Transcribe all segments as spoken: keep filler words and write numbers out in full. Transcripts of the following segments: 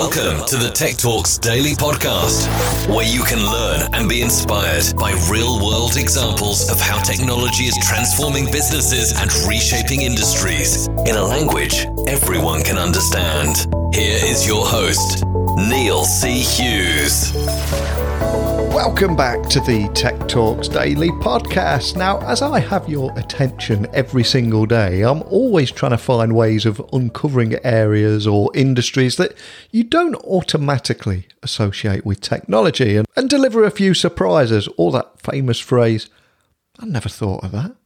Welcome to the Tech Talks Daily Podcast, where you can learn and be inspired by real-world examples of how technology is transforming businesses and reshaping industries in a language everyone can understand. Here is your host, Neil C. Hughes. Welcome back to the Tech Talks Daily Podcast. Now, as I have your attention every single day, I'm always trying to find ways of uncovering areas or industries that you don't automatically associate with technology and, and deliver a few surprises, or that famous phrase, I never thought of that.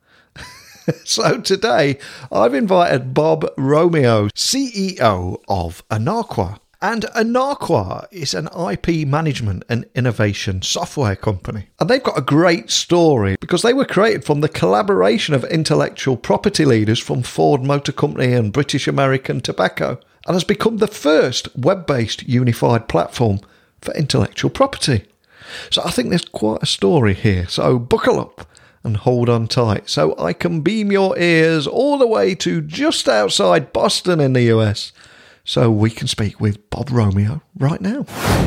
So today, I've invited Bob Romeo, C E O of Anaqua. And Anaqua is an I P management and innovation software company. And they've got a great story because they were created from the collaboration of intellectual property leaders from Ford Motor Company and British American Tobacco, and has become the first web-based unified platform for intellectual property. So I think there's quite a story here. So buckle up and hold on tight so I can beam your ears all the way to just outside Boston in the U S, so we can speak with Bob Romeo right now.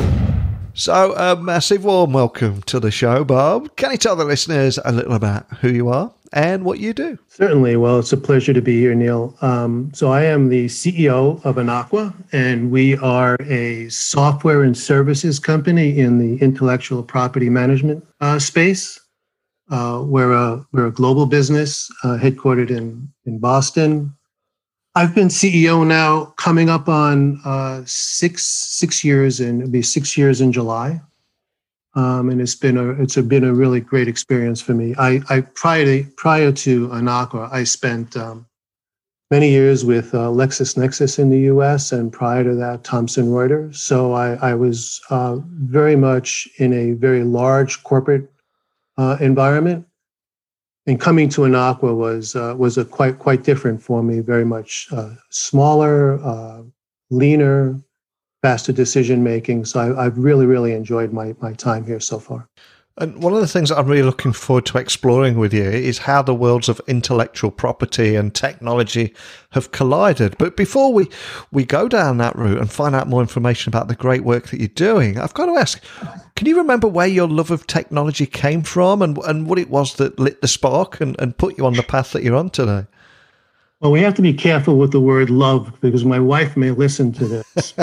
So a massive warm welcome to the show, Bob. Can you tell the listeners a little about who you are and what you do? Certainly. Well, it's a pleasure to be here, Neil. Um, so I am the C E O of Anaqua, and we are a software and services company in the intellectual property management uh, space. Uh, we're, a, we're a global business uh, headquartered in, in Boston. I've been C E O now coming up on uh, six six years, and it'll be six years in July. Um, and it's been a it's a, been a really great experience for me. I, I prior to prior to Anaqua, I spent um, many years with uh, LexisNexis in the U S, and prior to that, Thomson Reuters. So I, I was uh, very much in a very large corporate uh, environment. And coming to Anaqua was uh, was a quite quite different for me. Very much uh, smaller, uh, leaner, faster decision making. So I, I've really really enjoyed my my time here so far. And one of the things that I'm really looking forward to exploring with you is how the worlds of intellectual property and technology have collided. But before we, we go down that route and find out more information about the great work that you're doing, I've got to ask, can you remember where your love of technology came from and, and what it was that lit the spark and, and put you on the path that you're on today? Well, we have to be careful with the word love because my wife may listen to this.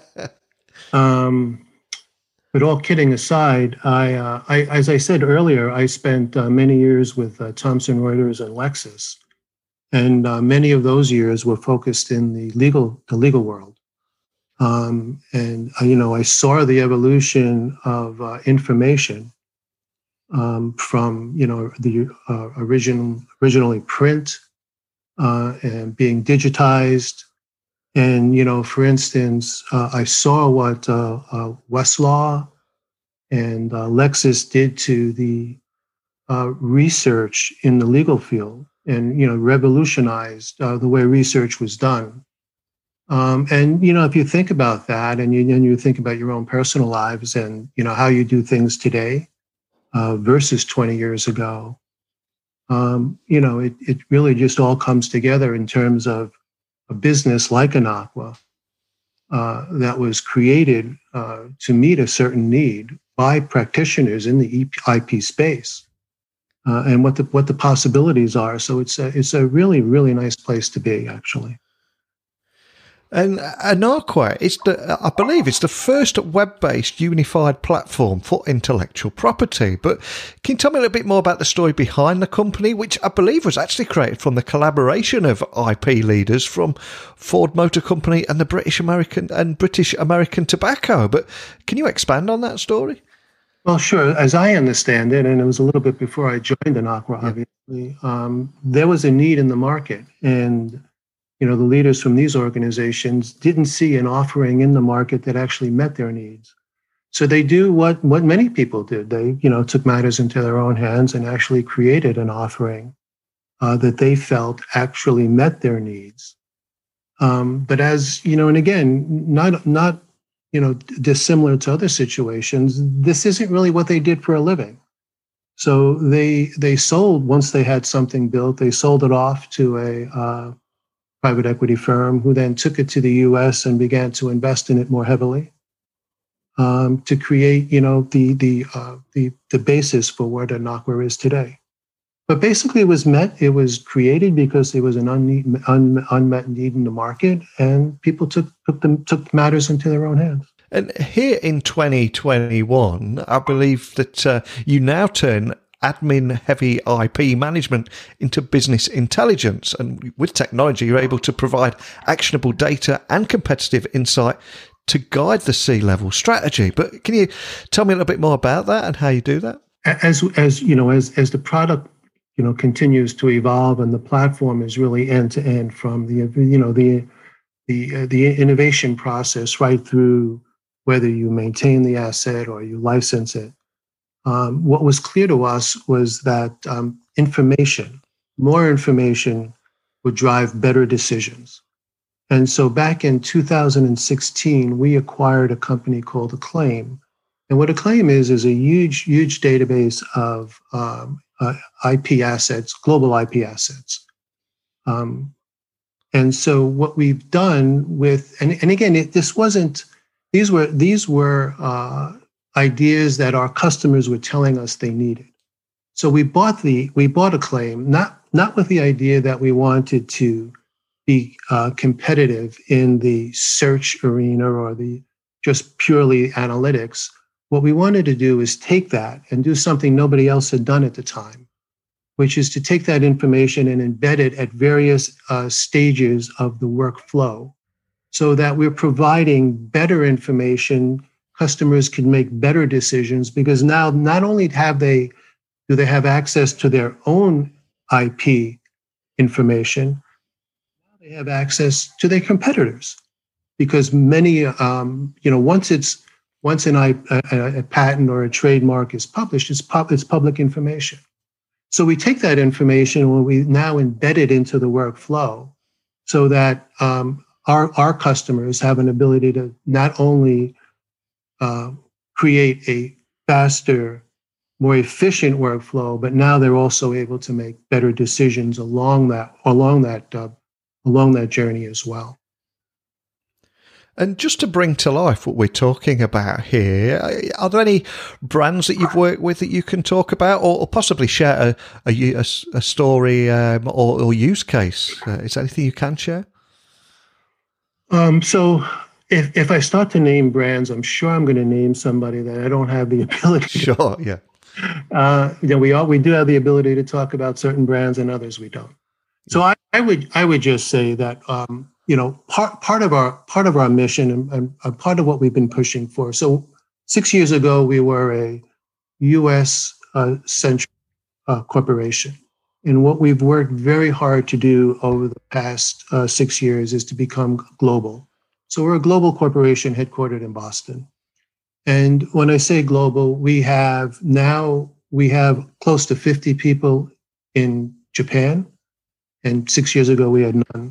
um But all kidding aside, I, uh, I, as I said earlier, I spent uh, many years with uh, Thomson Reuters and Lexis, and uh, many of those years were focused in the legal, the legal world. Um, and uh, you know, I saw the evolution of uh, information um, from you know the uh, original, originally print uh, and being digitized. And, you know, for instance, uh, I saw what uh, uh, Westlaw and uh, Lexis did to the uh, research in the legal field and, you know, revolutionized uh, the way research was done. Um, and, you know, if you think about that and you, and you think about your own personal lives and, you know, how you do things today uh, versus twenty years ago, um, you know, it, it really just all comes together in terms of a business like Anaqua uh, that was created uh, to meet a certain need by practitioners in the I P space, uh, and what the what the possibilities are. So it's a it's a really really nice place to be, actually. And Anaqua is the, I believe it's the first web-based unified platform for intellectual property. But can you tell me a little bit more about the story behind the company, which I believe was actually created from the collaboration of I P leaders from Ford Motor Company and the British American and British American Tobacco? But can you expand on that story? Well, sure. As I understand it, and it was a little bit before I joined Anaqua, obviously, um, there was a need in the market, and you know, the leaders from these organizations didn't see an offering in the market that actually met their needs. So they do what, what many people did. They, you know, took matters into their own hands and actually created an offering uh, that they felt actually met their needs. Um, but as, you know, and again, not, not, you know, dissimilar to other situations, this isn't really what they did for a living. So they, they sold, once they had something built, they sold it off to a, uh, private equity firm, who then took it to the U S and began to invest in it more heavily um, to create, you know, the the uh, the the basis for what Anaqua is today. But basically, it was met. It was created because there was an unne- un, unmet need in the market, and people took took them took matters into their own hands. And here in twenty twenty-one, I believe that uh, you now turn admin-heavy I P management into business intelligence. And with technology, you're able to provide actionable data and competitive insight to guide the C-level strategy. But can you tell me a little bit more about that and how you do that? As as you know, as as the product you know continues to evolve, and the platform is really end to end, from the you know the the uh, the innovation process right through whether you maintain the asset or you license it. Um, what was clear to us was that um, information, more information, would drive better decisions. And so back in two thousand sixteen, we acquired a company called Acclaim. And what Acclaim is, is a huge, huge database of um, uh, I P assets, global I P assets. Um, and so what we've done with, and, and again, it, this wasn't, these were, these were uh, ideas that our customers were telling us they needed. So we bought the, we bought Acclaim, not, not with the idea that we wanted to be uh, competitive in the search arena or the just purely analytics. What we wanted to do is take that and do something nobody else had done at the time, which is to take that information and embed it at various uh, stages of the workflow so that we're providing better information. Customers can make better decisions because now not only have they, do they have access to their own I P information, they have access to their competitors, because many, um, you know, once it's once an I, a, a patent or a trademark is published, it's, pub, it's public information. So we take that information and we now embed it into the workflow, so that um, our our customers have an ability to not only uh, create a faster, more efficient workflow, but now they're also able to make better decisions along that along that. Uh, along that journey as well. And just to bring to life what we're talking about here, are there any brands that you've worked with that you can talk about, or, or possibly share a, a, a, a story um, or, or use case? Uh, is there anything you can share? Um, so if, if I start to name brands, I'm sure I'm going to name somebody that I don't have the ability to. Sure, yeah. Uh, you know, we all, we do have the ability to talk about certain brands and others we don't. So I, I would I would just say that um, you know part part of our part of our mission and, and, and part of what we've been pushing for. So six years ago we were a U S uh, centric uh, corporation, and what we've worked very hard to do over the past uh, six years is to become global. So we're a global corporation headquartered in Boston, and when I say global, we have now we have close to fifty people in Japan. And six years ago, we had none.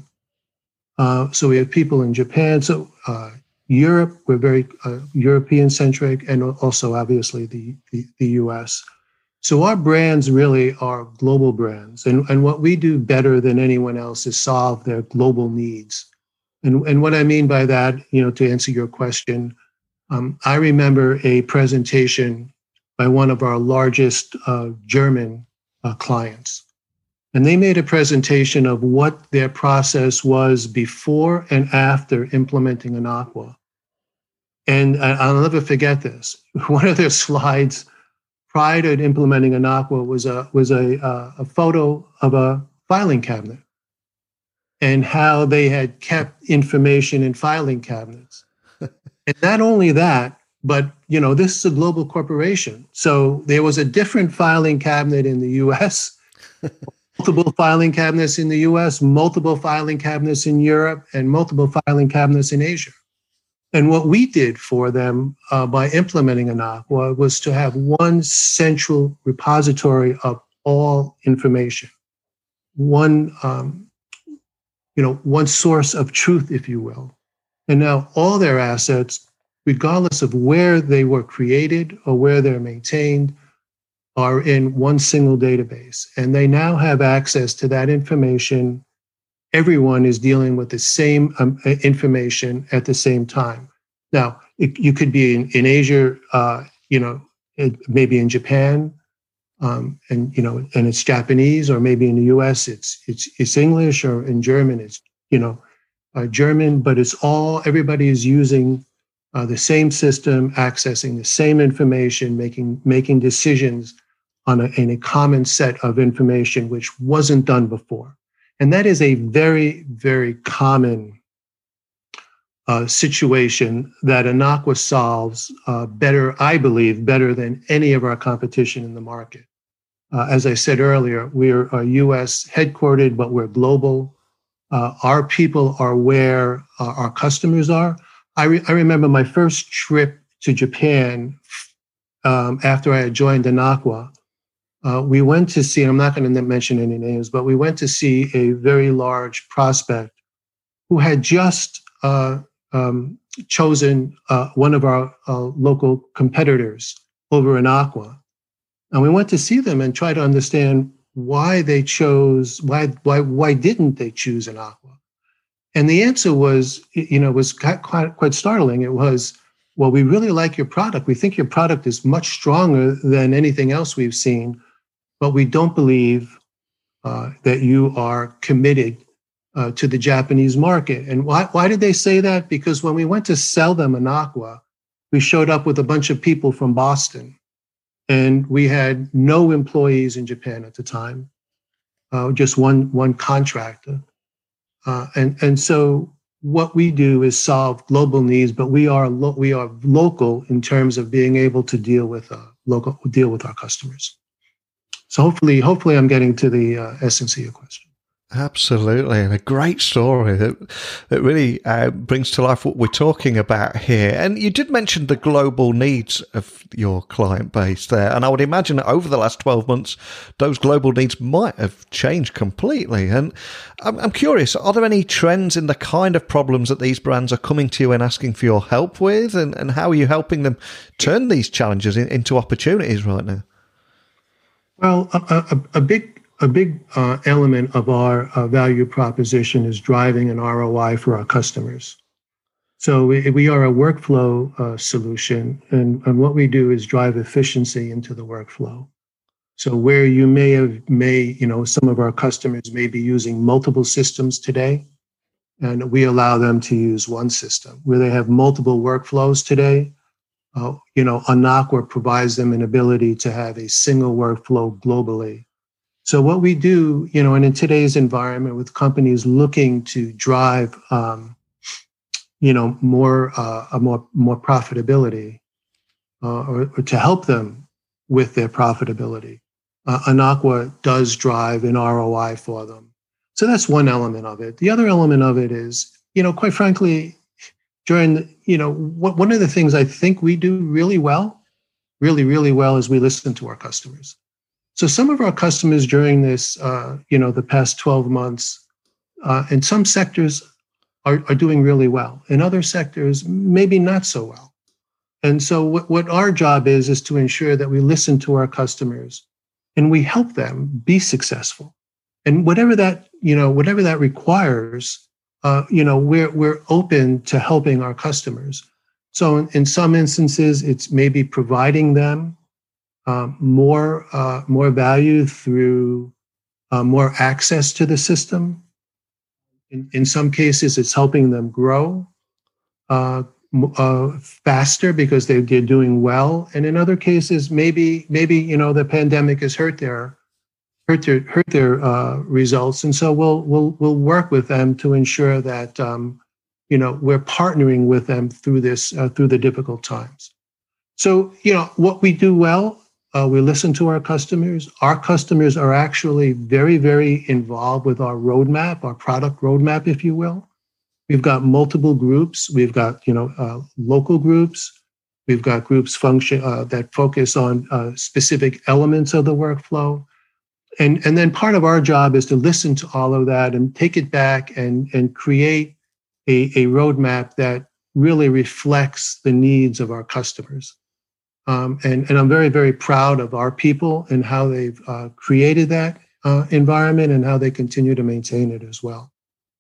Uh, so we have people in Japan. So uh, Europe, we're very uh, European-centric, and also, obviously, the, the, the U S. So our brands really are global brands. And, and what we do better than anyone else is solve their global needs. And, and what I mean by that, you know, to answer your question, um, I remember a presentation by one of our largest uh, German uh, clients. And they made a presentation of what their process was before and after implementing Anaqua. And I'll never forget this. One of their slides prior to implementing Anaqua was a was a, uh, a photo of a filing cabinet and how they had kept information in filing cabinets. And not only that, but you know, this is a global corporation. So there was a different filing cabinet in the U S, multiple filing cabinets in the U S, multiple filing cabinets in Europe, and multiple filing cabinets in Asia. And what we did for them uh, by implementing Anaqua was to have one central repository of all information, one, um, you know, one source of truth, if you will. And now all their assets, regardless of where they were created or where they're maintained, are in one single database. And they now have access to that information everyone is dealing with the same um, information at the same time. Now, it, you could be in, in Asia, uh, you know, it, maybe in Japan, um, and you know, and it's Japanese, or maybe in the U S it's it's it's English, or in German it's you know uh, German, but it's all everybody is using uh, the same system, accessing the same information, making making decisions on a, in a common set of information, which wasn't done before. And that is a very, very common uh, situation that Anaqua solves uh, better, I believe, better than any of our competition in the market. Uh, as I said earlier, we're a U S headquartered, but we're global. Uh, our people are where uh, our customers are. I, re- I remember my first trip to Japan um, after I had joined Anaqua. Uh, we went to see, and I'm not going to mention any names, but we went to see a very large prospect who had just uh, um, chosen uh, one of our uh, local competitors over Anaqua. And we went to see them and try to understand why they chose, why why why didn't they choose Anaqua? And the answer was, you know, was quite, quite startling. It was, well, we really like your product. We think your product is much stronger than anything else we've seen, but we don't believe uh, that you are committed uh, to the Japanese market. And why, why did they say that? Because when we went to sell them Anaqua, we showed up with a bunch of people from Boston, and we had no employees in Japan at the time, uh, just one one contractor. Uh, and and so what we do is solve global needs, but we are lo- we are local in terms of being able to deal with uh, local deal with our customers. So hopefully, hopefully, I'm getting to the uh, essence of your question. Absolutely, and a great story that that really uh, brings to life what we're talking about here. And you did mention the global needs of your client base there, and I would imagine that over the last twelve months, those global needs might have changed completely. And I'm, I'm curious, are there any trends in the kind of problems that these brands are coming to you and asking for your help with, and, and how are you helping them turn these challenges in, into opportunities right now? Well, a, a, a big A big uh, element of our uh, value proposition is driving an R O I for our customers. So we, we are a workflow uh, solution, and, and what we do is drive efficiency into the workflow. So where you may have, may, you know, some of our customers may be using multiple systems today, and we allow them to use one system. Where they have multiple workflows today, uh, you know, Anaqua provides them an ability to have a single workflow globally. So what we do, you know, and in today's environment with companies looking to drive, um, you know, more, uh, a more, more profitability, uh, or, or to help them with their profitability, uh, Anaqua does drive an R O I for them. So that's one element of it. The other element of it is, you know, quite frankly, during, the, you know, what, one of the things I think we do really well, really, really well is we listen to our customers. So some of our customers during this, uh, you know, the past twelve months, uh, in some sectors are, are doing really well. In other sectors, maybe not so well. And so what, what our job is, is to ensure that we listen to our customers and we help them be successful. And whatever that, you know, whatever that requires, uh, you know, we're, we're open to helping our customers. So in, in some instances, it's maybe providing them Um, more uh, more value through uh, more access to the system. In, in some cases, it's helping them grow uh, uh, faster because they, they're doing well. And in other cases, maybe maybe you know the pandemic has hurt their hurt their hurt their uh, results, and so we'll we'll we'll work with them to ensure that um, you know we're partnering with them through this uh, through the difficult times. So you know what we do well. Uh, we listen to our customers. Our customers are actually very, very involved with our roadmap, our product roadmap, if you will. We've got multiple groups. We've got, you know, uh, local groups. We've got groups function uh, that focus on uh, specific elements of the workflow. And, and then part of our job is to listen to all of that and take it back and, and create a, a roadmap that really reflects the needs of our customers. Um, and, and I'm very, very proud of our people and how they've uh, created that uh, environment and how they continue to maintain it as well.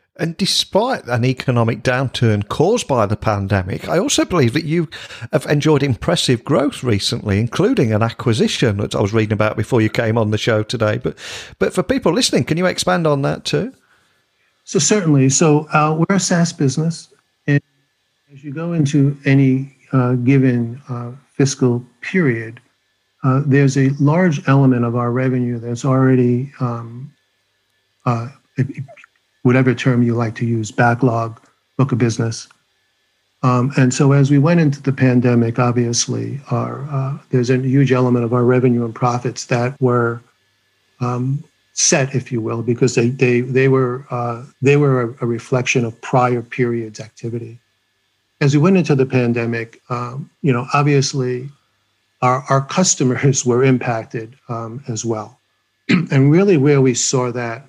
And despite an economic downturn caused by the pandemic, I also believe that you have enjoyed impressive growth recently, including an acquisition that I was reading about before you came on the show today. But but for people listening, can you expand on that too? So certainly. So uh, we're a SaaS business. And as you go into any uh, given uh, fiscal period, uh, there's a large element of our revenue that's already um, uh, whatever term you like to use, backlog, book of business. Um, and so as we went into the pandemic, obviously, our, uh, there's a huge element of our revenue and profits that were um, set, if you will, because they they they were uh, they were a, a reflection of prior periods' activity. As we went into the pandemic, um, you know, obviously, our our customers were impacted um, as well, and really where we saw that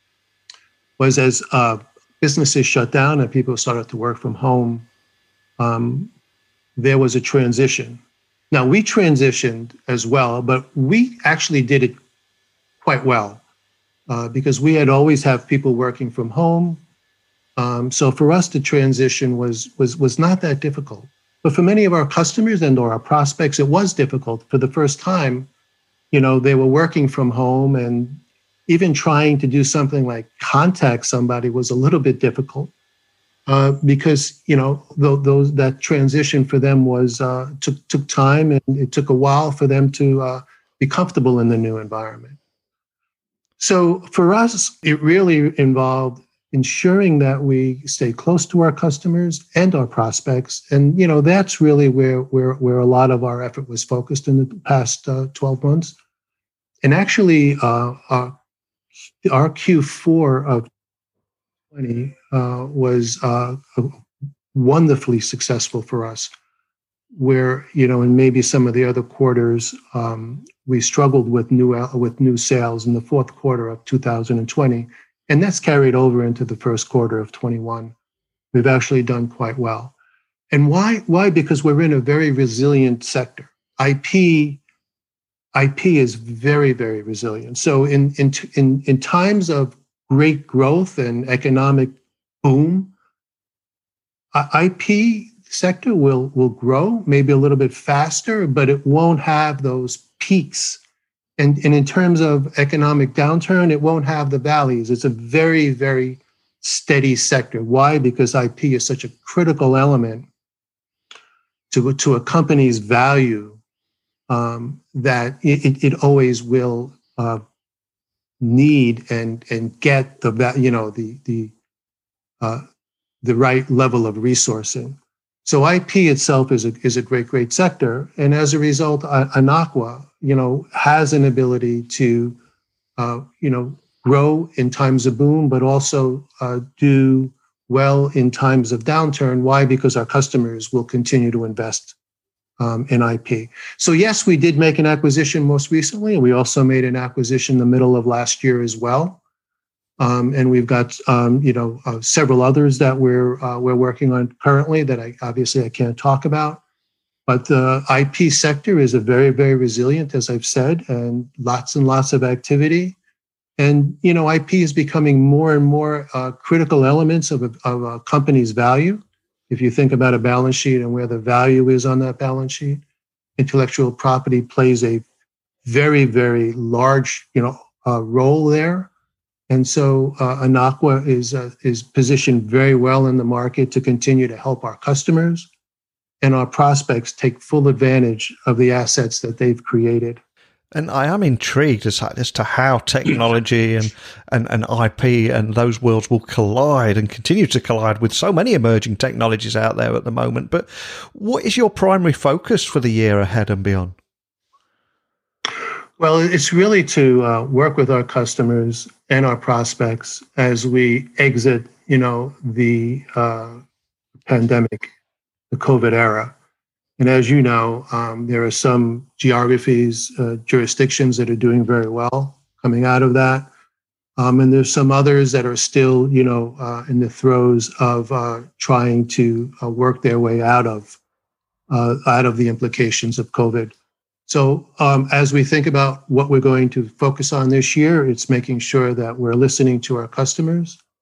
was as uh, businesses shut down and people started to work from home, um, there was a transition. Now, we transitioned as well, but we actually did it quite well uh, because we had always have people working from home. Um, so for us, the transition was, was, was not that difficult. But for many of our customers and or our prospects, it was difficult. For the first time, you know, they were working from home, and even trying to do something like contact somebody was a little bit difficult uh, because, you know, th- those that transition for them was uh, took took time, and it took a while for them to uh, be comfortable in the new environment. So for us, it really involved ensuring that we stay close to our customers and our prospects, and you know that's really where where where a lot of our effort was focused in the past uh, twelve months, and actually. Uh, uh, Our Q four of twenty uh, was uh, wonderfully successful for us, where, you know, in maybe some of the other quarters, um, we struggled with new with new sales in the fourth quarter of two thousand twenty, and that's carried over into the first quarter of twenty-one. We've actually done quite well. And why? Why? Because we're in a very resilient sector. I P I P is very, very resilient. So in, in, in, in times of great growth and economic boom, I P sector will, will grow maybe a little bit faster, but it won't have those peaks. And, and in terms of economic downturn, it won't have the valleys. It's a very, very steady sector. Why? Because I P is such a critical element to, to a company's value. Um, that it, it always will uh, need and and get the you know the the uh, the right level of resourcing. So I P itself is a is a great great sector, and as a result, Anaqua you know has an ability to uh, you know grow in times of boom, but also uh, do well in times of downturn. Why? Because our customers will continue to invest Um, in I P. So yes, we did make an acquisition most recently, and we also made an acquisition in the middle of last year as well. Um, and we've got um, you know uh, several others that we're uh, we're working on currently that I obviously I can't talk about. But the I P sector is a very very resilient, as I've said, and lots and lots of activity. And you know I P is becoming more and more uh, critical elements of a, of a company's value. If you think about a balance sheet and where the value is on that balance sheet, intellectual property plays a very, very large, you know, uh, role there. And so uh, Anaqua is uh, is positioned very well in the market to continue to help our customers and our prospects take full advantage of the assets that they've created. And I am intrigued as, as to how technology and, and, and I P and those worlds will collide and continue to collide with so many emerging technologies out there at the moment. But what is your primary focus for the year ahead and beyond? Well, it's really to uh, work with our customers and our prospects as we exit, you know, the uh, pandemic, the COVID era. And as you know, um, there are some geographies, uh, jurisdictions that are doing very well coming out of that. Um, and there's some others that are still, you know, uh, in the throes of uh, trying to uh, work their way out of uh, out of the implications of COVID. So um, as we think about what we're going to focus on this year, it's making sure that we're listening to our customers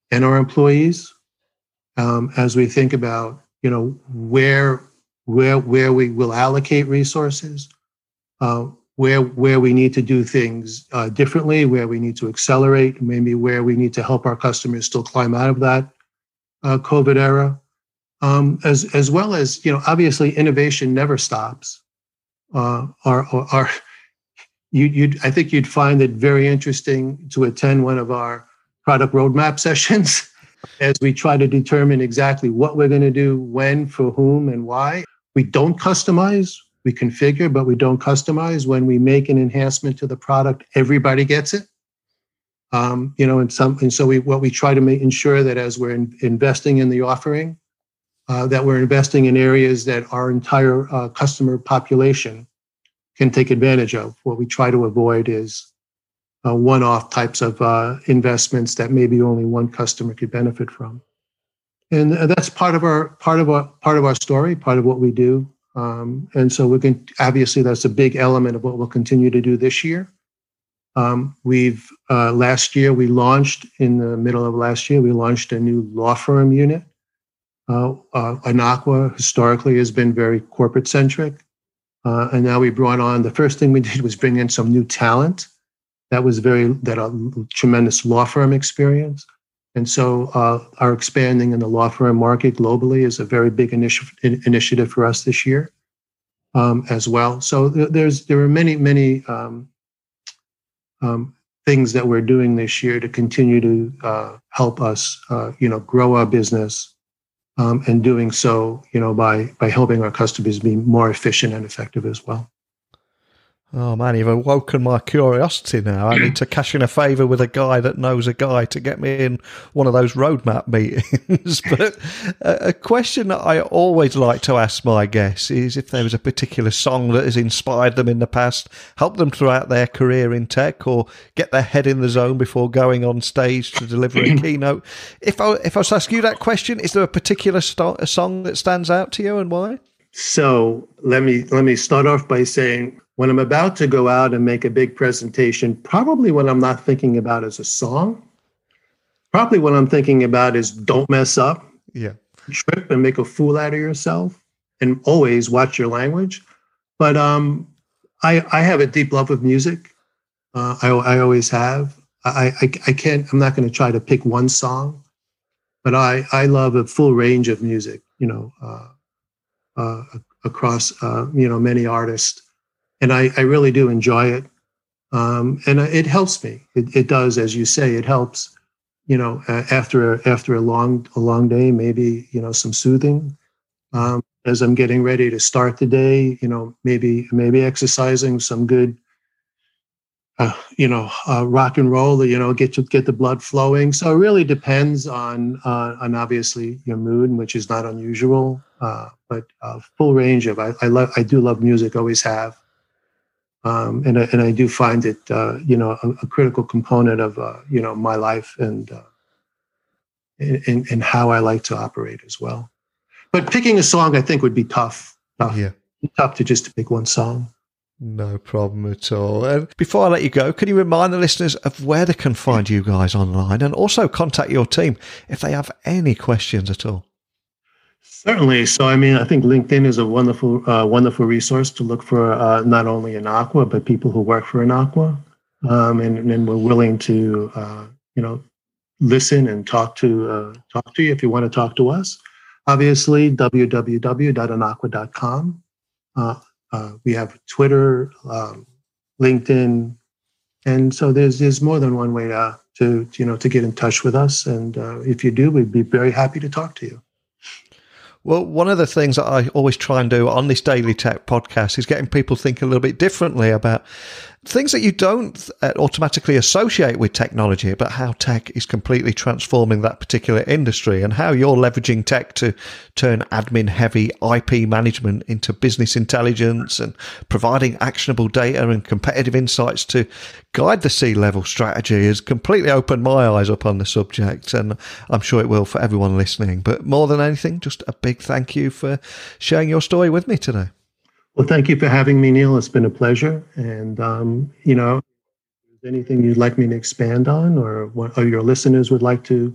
and our employees um, as we think about, you know, where where where we will allocate resources, uh, where where we need to do things uh, differently, where we need to accelerate, maybe where we need to help our customers still climb out of that uh, COVID era, um, as as well as, you know, obviously innovation never stops. Uh, our, our, you, you'd, I think you'd find it very interesting to attend one of our product roadmap sessions as we try to determine exactly what we're going to do, when, for whom, and why. We don't customize, we configure, but we don't customize. When we make an enhancement to the product, everybody gets it. Um, you know, and some, and so we, what we try to make, ensure that as we're in, investing in the offering, Uh, that we're investing in areas that our entire uh, customer population can take advantage of. What we try to avoid is uh, one-off types of uh, investments that maybe only one customer could benefit from. And uh, that's part of our part of our part of our story, part of what we do. Um, and so we can obviously that's a big element of what we'll continue to do this year. Um, we've uh, last year we launched in the middle of last year we launched a new law firm unit. Uh, uh, Anaqua historically has been very corporate centric. Uh, and now we brought on, the first thing we did was bring in some new talent that was very, that a tremendous law firm experience. And so uh, our expanding in the law firm market globally is a very big initi- initiative for us this year um, as well. So th- there's, there are many, many um, um, things that we're doing this year to continue to uh, help us, uh, you know, grow our business. Um, and doing so, you know, by by helping our customers be more efficient and effective as well. Oh man, you've awoken my curiosity now. I need to cash in a favour with a guy that knows a guy to get me in one of those roadmap meetings. But a question that I always like to ask my guests is if there was a particular song that has inspired them in the past, helped them throughout their career in tech, or get their head in the zone before going on stage to deliver a keynote. If I if I was to ask you that question, is there a particular st- a song that stands out to you and why? So let me let me start off by saying, when I'm about to go out and make a big presentation, probably what I'm not thinking about is a song. Probably what I'm thinking about is don't mess up. Yeah. Trip and make a fool out of yourself, and always watch your language. But um, I, I have a deep love of music. Uh, I, I always have. I, I, I can't, I'm not going to try to pick one song, but I, I love a full range of music, you know, uh, uh, across, uh, you know, many artists. And I, I really do enjoy it. Um, and it helps me. It, it does, as you say, it helps, you know, uh, after, a, after a long, a long day, maybe, you know, some soothing. Um, as I'm getting ready to start the day, you know, maybe, maybe exercising some good, uh, you know, uh, rock and roll, you know, get to get the blood flowing. So it really depends on, uh, on obviously your mood, which is not unusual, uh, but a full range of, I, I love, I do love music, always have. Um, and, I, and I do find it, uh, you know, a, a critical component of, uh, you know, my life and, uh, and, and how I like to operate as well. But picking a song, I think, would be tough. Tough, yeah. tough to just pick one song. No problem at all. Uh, before I let you go, can you remind the listeners of where they can find you guys online, and also contact your team if they have any questions at all? Certainly. So, I mean, I think LinkedIn is a wonderful, uh, wonderful resource to look for uh, not only Anaqua, but people who work for Anaqua. Um, and, and we're willing to, uh, you know, listen and talk to uh, talk to you if you want to talk to us. Obviously, w w w dot anaqua dot com. Uh, uh, we have Twitter, um, LinkedIn, and so there's there's more than one way to, to you know to get in touch with us. And uh, if you do, we'd be very happy to talk to you. Well, one of the things that I always try and do on this Daily Tech podcast is getting people thinking a little bit differently about things that you don't automatically associate with technology, but how tech is completely transforming that particular industry, and how you're leveraging tech to turn admin-heavy I P management into business intelligence and providing actionable data and competitive insights to guide the C-level strategy has completely opened my eyes up on the subject, and I'm sure it will for everyone listening. But more than anything, just a big thank you for sharing your story with me today. Well, thank you for having me, Neil. It's been a pleasure. And, um, you know, if there's anything you'd like me to expand on, or what or your listeners would like to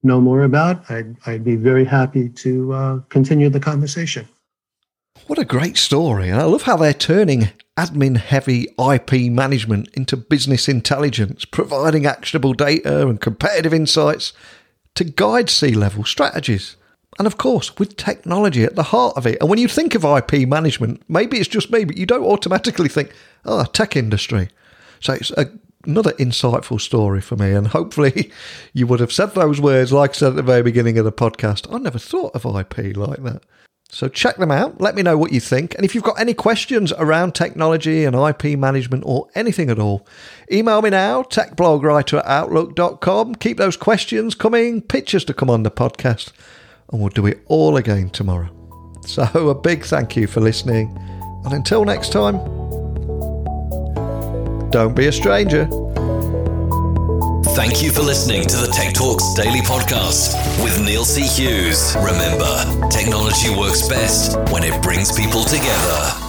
know more about, I'd, I'd be very happy to uh, continue the conversation. What a great story. And I love how they're turning admin-heavy I P management into business intelligence, providing actionable data and competitive insights to guide C-level strategies. And of course, with technology at the heart of it. And when you think of I P management, maybe it's just me, but you don't automatically think, oh, tech industry. So it's a, another insightful story for me. And hopefully you would have said those words, like I said at the very beginning of the podcast. I never thought of I P like that. So check them out. Let me know what you think. And if you've got any questions around technology and I P management or anything at all, email me now, techblogwriter at outlook dot com. Keep those questions coming, pictures to come on the podcast, and we'll do it all again tomorrow. So a big thank you for listening. And until next time, don't be a stranger. Thank you for listening to the Tech Talks Daily Podcast with Neil C. Hughes. Remember, technology works best when it brings people together.